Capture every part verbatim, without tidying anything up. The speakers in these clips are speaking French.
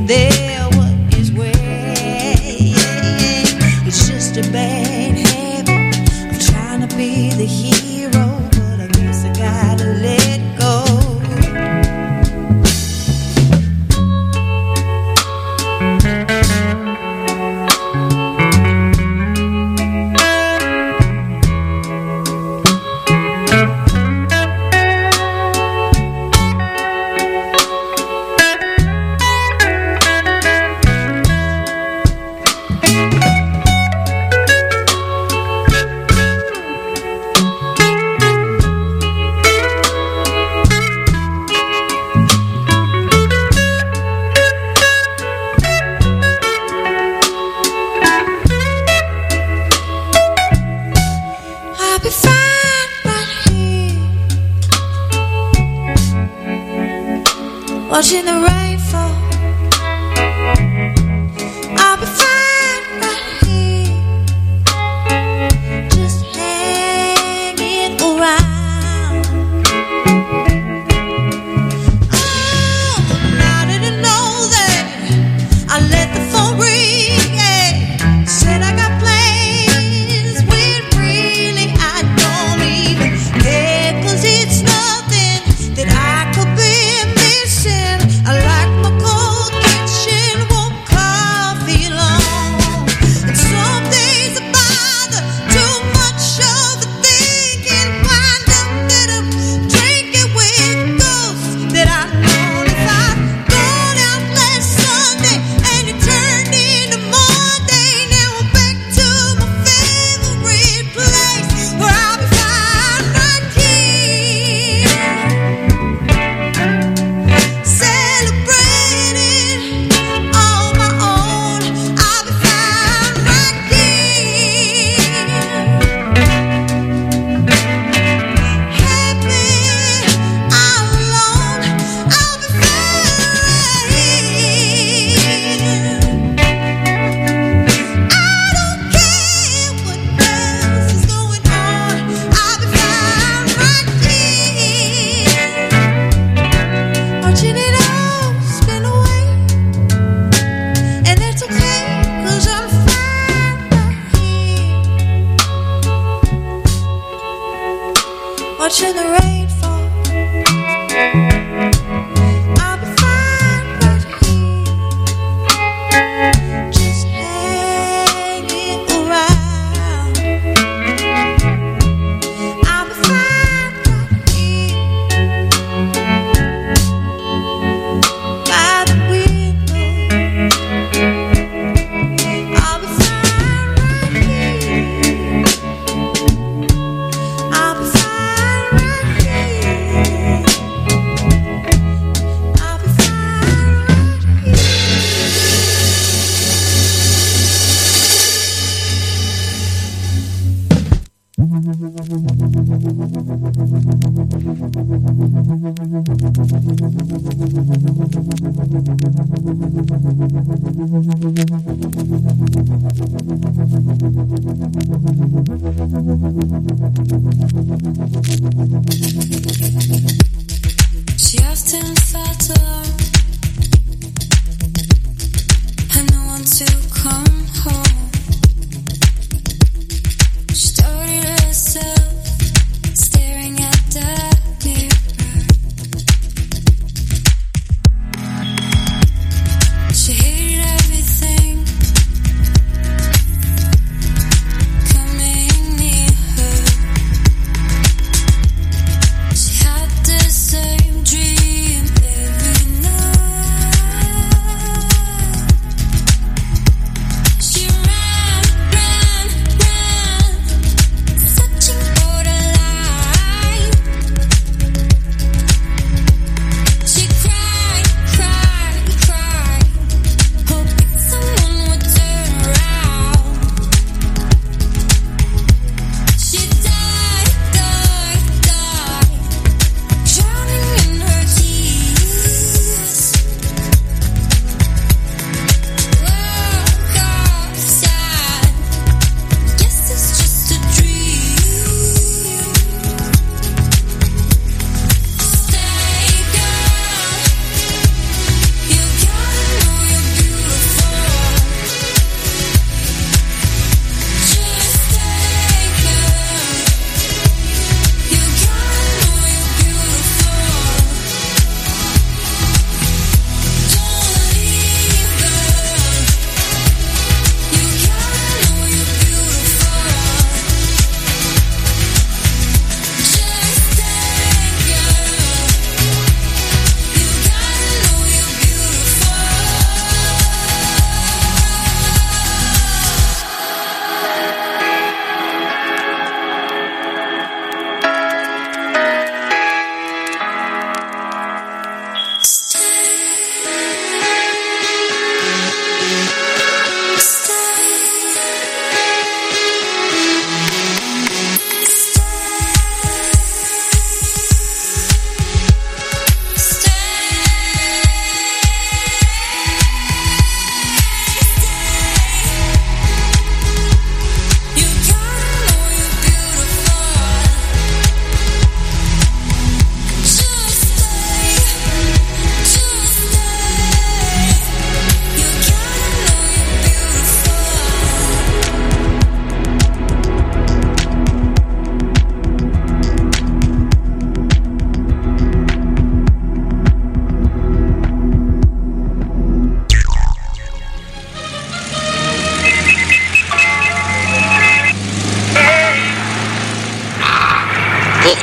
there what is where. It's just a bad habit of trying to be the hero, but I guess I gotta let go. Watching the rain fall, I'll be fine right here, just hanging around. Oh, I didn't know that I let the phone ring, yeah. Said I got plans when really I don't even care, 'cause it's nothing that I could be missing. I like my car.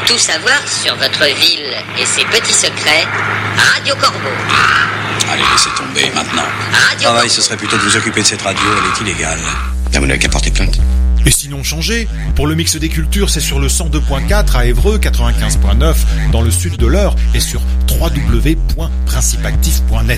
Tout savoir sur votre ville et ses petits secrets, Radio Corbeau. Allez, laissez tomber maintenant. Radio Travail, Corbeau. ce serait plutôt de vous occuper de cette radio, elle est illégale. Ben, vous n'avez qu'à porter plainte. Et sinon changez. Pour le mix des cultures, c'est sur le cent deux point quatre à Évreux, quatre-vingt-quinze point neuf dans le sud de l'Eure et sur w w w point principactif point net.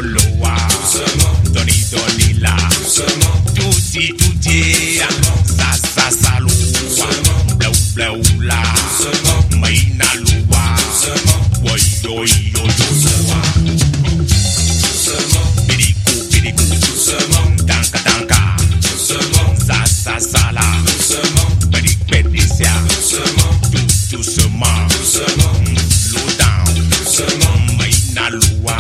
Loloa, Doni Doni La, Tutti Tutti, Sa Sa Saloa, Blau Blau La, Maina Lua, Woi Yo Yo Yoa, Biriku Biriku, Danka Danka, Sa Sa Sala, Berik Bericia, Tout doucement, slow down, Maina Lua.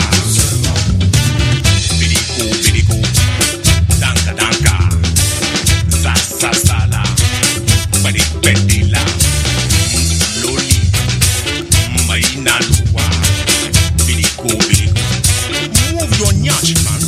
Sasala, Bari Bedila, Loli, Maina Lua, Bilico, Bilico. Move your nyash, man.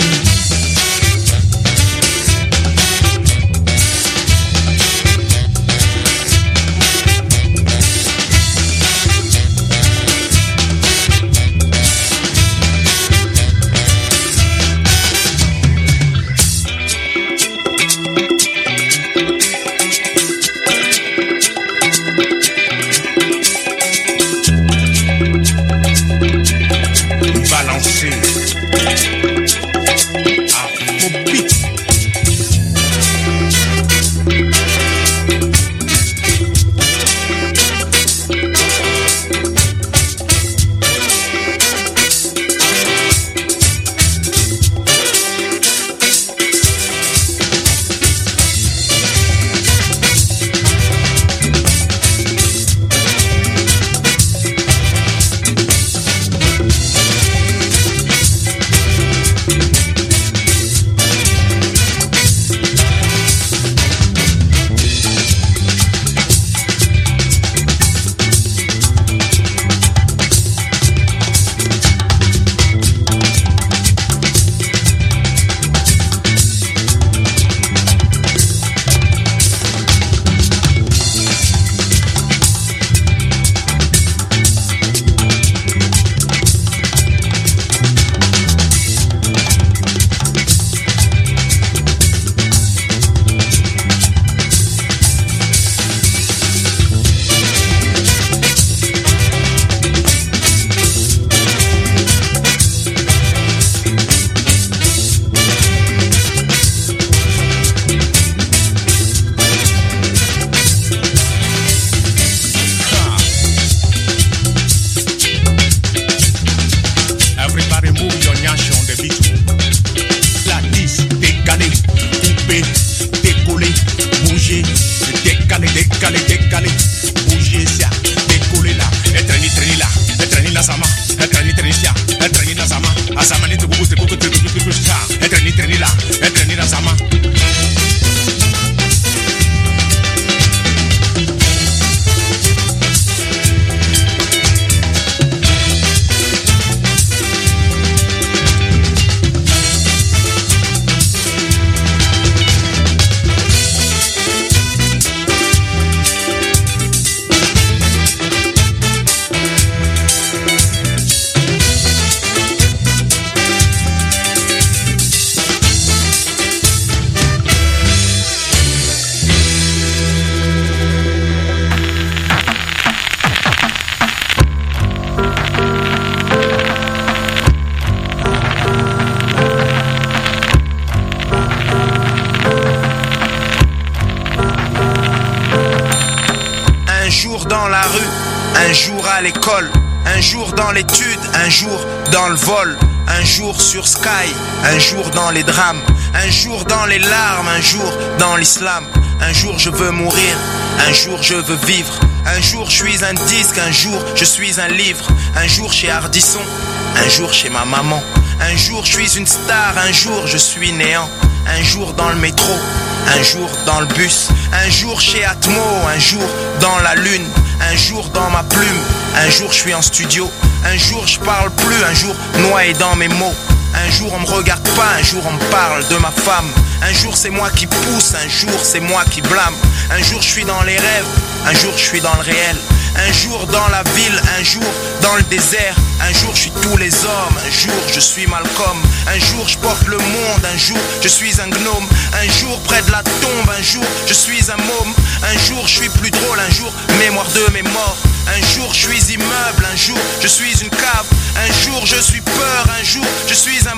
Un jour à l'école, un jour dans l'étude, un jour dans le vol, un jour sur Sky, un jour dans les drames, un jour dans les larmes, un jour dans l'islam. Un jour je veux mourir, un jour je veux vivre. Un jour je suis un disque, un jour je suis un livre. Un jour chez Ardisson, un jour chez ma maman. Un jour je suis une star, un jour je suis néant. Un jour dans le métro, un jour dans le bus. Un jour chez Atmo, un jour dans la lune. Un jour dans ma plume, un jour je suis en studio. Un jour je parle plus, un jour noyé dans mes mots. Un jour on me regarde pas, un jour on me parle de ma femme. Un jour c'est moi qui pousse, un jour c'est moi qui blâme. Un jour je suis dans les rêves, un jour je suis dans le réel. Un jour dans la ville, un jour dans le désert. Un jour je suis tous les hommes, un jour je suis Malcolm. Un jour je porte le monde, un jour je suis un gnome. Un jour près de la tombe, un jour je suis un môme. Un jour je suis plus drôle, un jour mémoire de mes morts. Un jour je suis immeuble, un jour je suis une cave. Un jour je suis peur, un jour je suis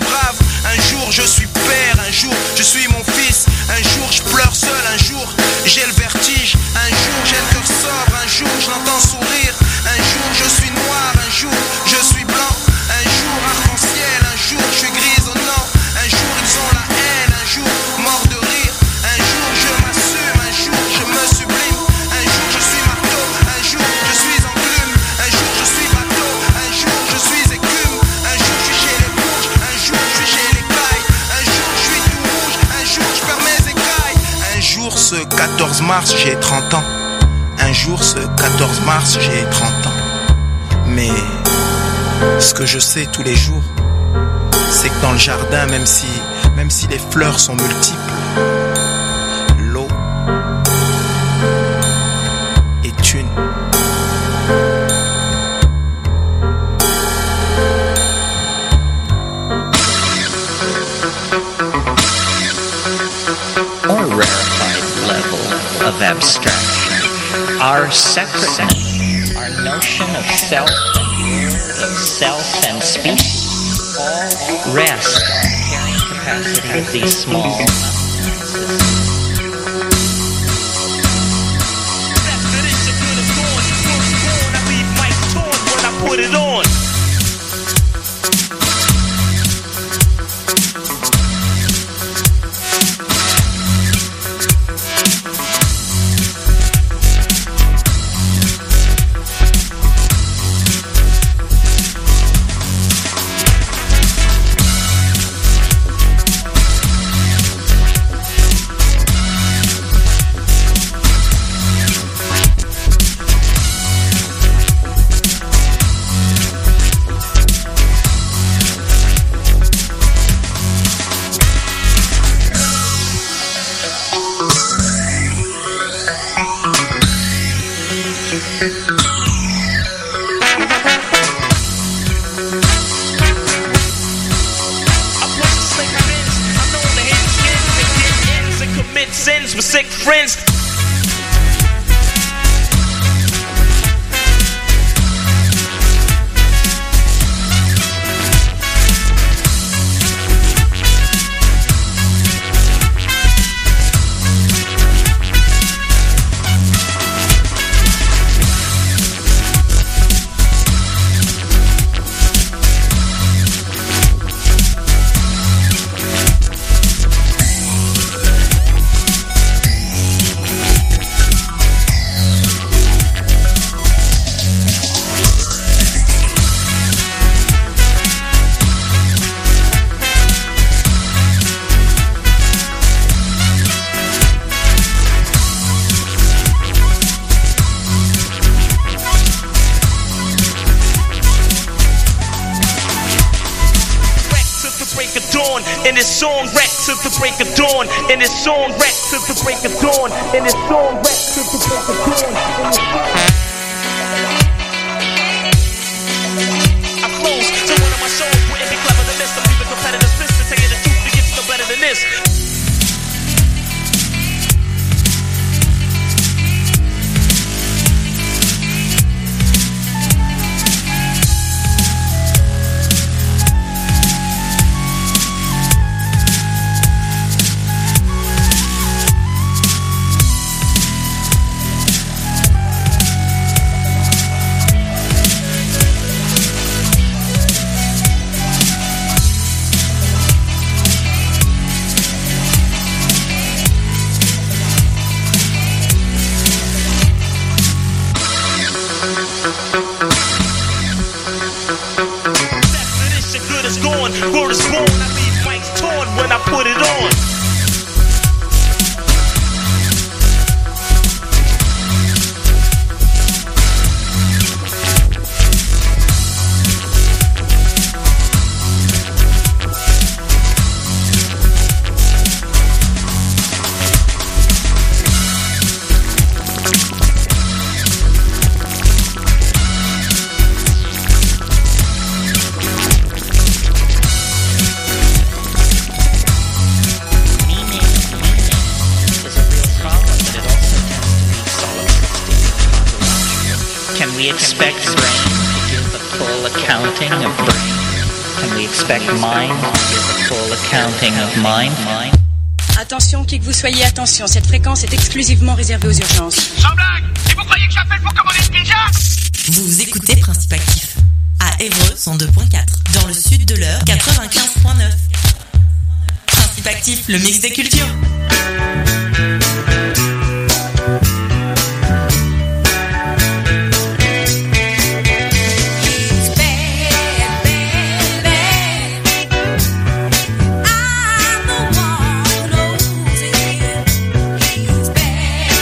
quatorze mars, j'ai trente ans. Un jour, ce quatorze mars, j'ai trente ans. Mais ce que je sais tous les jours, c'est que dans le jardin, même si, même si les fleurs sont multiples, l'eau est une. Or rarefied level of abstraction, our separateness, our notion of self and of self and species, all rest on the carrying capacity of these small amounts. Put it on. Sins with sick friends. In this song, wreck till the break of dawn. In this song, wreck till the break of dawn. In this song, wreck till the break of dawn. I close to one of my shows. Wouldn't be clever than this. To leave a competitor's fist to tell you the truth. To get you no better than this. Word is born, I leave mics torn when I put it on. Can we expect brain to give a full accounting of brain? Can we expect mind to give a full accounting of mind? Mind? Attention, qui que vous soyez, attention, cette fréquence est exclusivement réservée aux urgences. Sans blague! Et vous croyez que j'appelle pour commander une pizza? Vous écoutez Principe Actif à Évreux cent deux point quatre, dans le sud de l'heure quatre-vingt-quinze point neuf. Principe Actif, le mix des cultures. I'm the one who knows it. He's bad.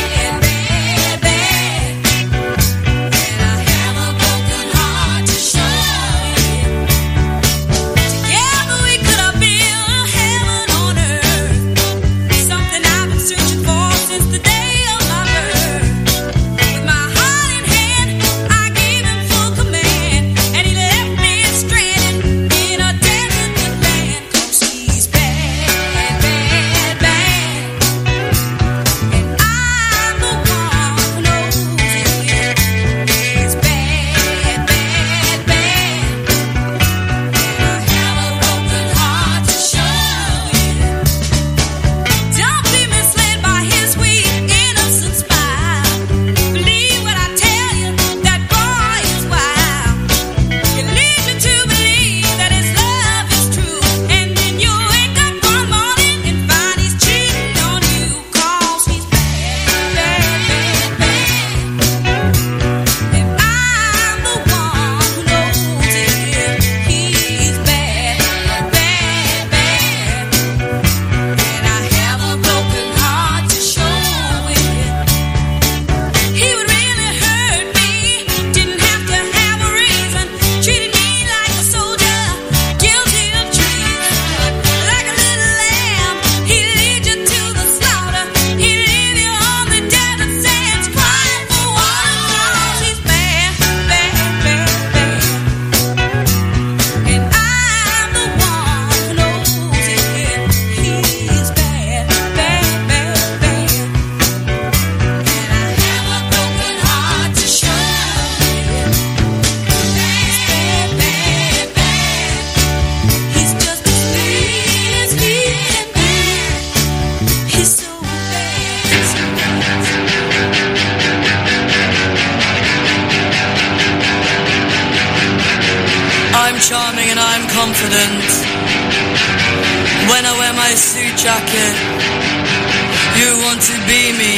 confident. When I wear my suit jacket, you want to be me.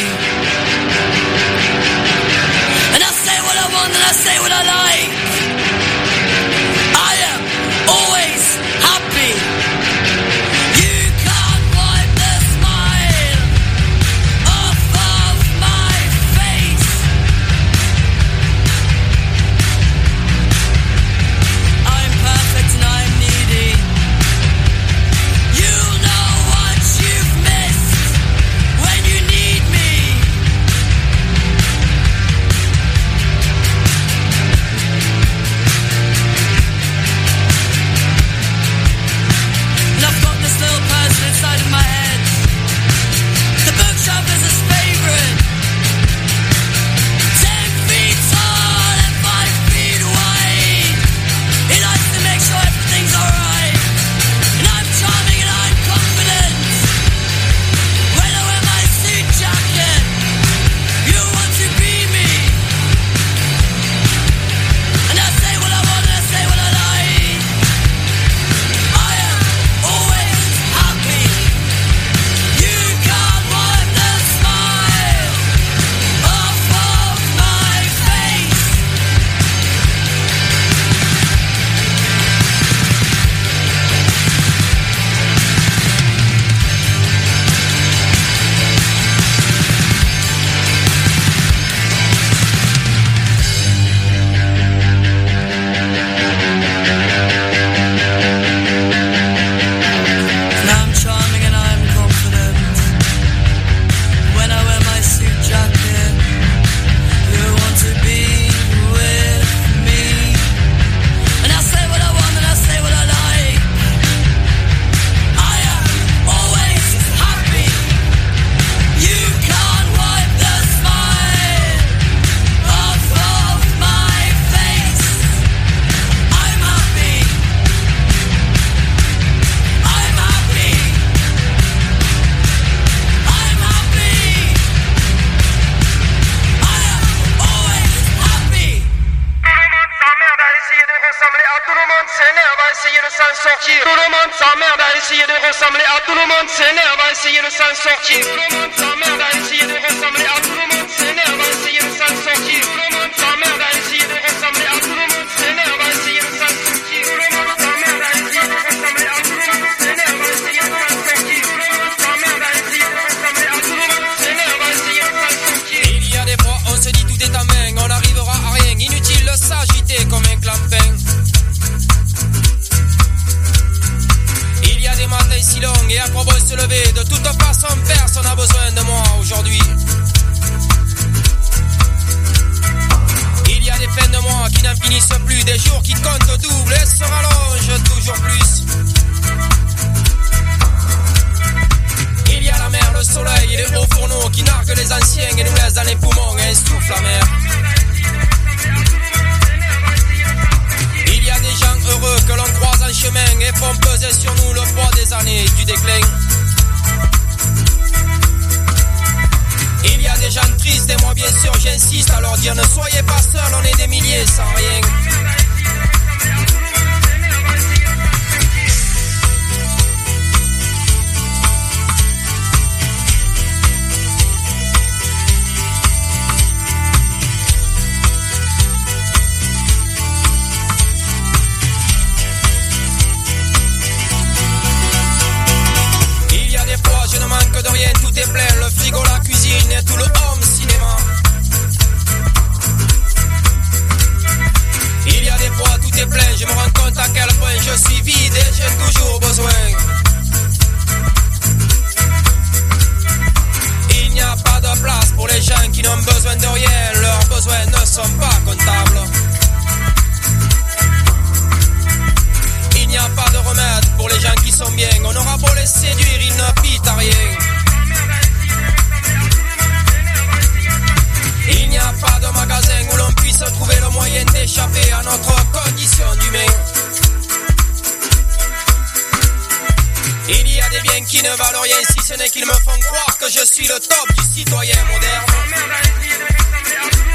And I say what I want and I say what I like. I am always happy. You can't wipe the smile off of my face. I'm perfect and I'm needy. You know what you've missed when you need me. And I've got this little person inside of my head. The bookshelf is his favorite. Ten feet tall and five feet wide. He likes to make sure everything's alright. And I'm charming and I'm confident. When I wear my suit jacket, you want to be me. And I say what I want and I say what I like. I am always happy. You can't wipe the smile off of my face. And I'm charming and I'm confident. When I wear my suit jacket, you want to be with me. And I say what I want and I say what I like. I am always happy. You can't wipe the smile off of my face. I'm happy. I'm happy. I'm happy. I am always happy. Tout le monde s'emmerde à essayer de s'en sortir. Tout le monde s'emmerde à essayer de ressembler à tout le monde s'énerve à essayer de s'en sortir. Tout le monde s'emmerde à essayer de ressembler à tout le monde s'énerve à essayer de s'en sortir. Tout le monde s'emmerde à essayer de ressembler à tout le monde s'énerve à essayer de s'en sortir. Tout le monde s'emmerde à essayer de ressembler à tout le monde s'énerve à essayer de s'en sortir. Tout le monde s'emmerde à essayer de ressembler à tout le monde s'énerve à essayer de s'en sortir. Il y a des fois, on se dit tout est à main, on n'arrivera à rien. Inutile de s'agiter comme un clampin. Il y a des matins si longs et à quoi bon se lever. De toute façon, personne n'a besoin de moi aujourd'hui. Il y a des fins de mois qui n'en finissent plus. Des jours qui comptent double et se rallongent toujours plus. Il y a la mer, le soleil et les hauts fourneaux qui narguent les anciens et nous laissent dans les poumons un souffle amer. Il y a des gens heureux que l'on croise en chemin et font peser sur nous le poids des années du déclin. Il y a des gens tristes et moi bien sûr j'insiste à leur dire ne soyez pas seuls, on est des milliers sans rien. Je ne manque de rien, tout est plein, le frigo, la cuisine et tout le home cinéma. Il y a des fois, tout est plein, je me rends compte à quel point je suis vide et j'ai toujours besoin. Il n'y a pas de place pour les gens qui n'ont besoin de rien, leurs besoins ne sont pas comptables. Il n'y a pas de remède pour les gens qui sont bien. On aura beau les séduire, ils ne pitent à rien. Il n'y a pas de magasin où l'on puisse trouver le moyen d'échapper à notre condition d'humain. Il y a des biens qui ne valent rien si ce n'est qu'ils me font croire que je suis le top du citoyen moderne.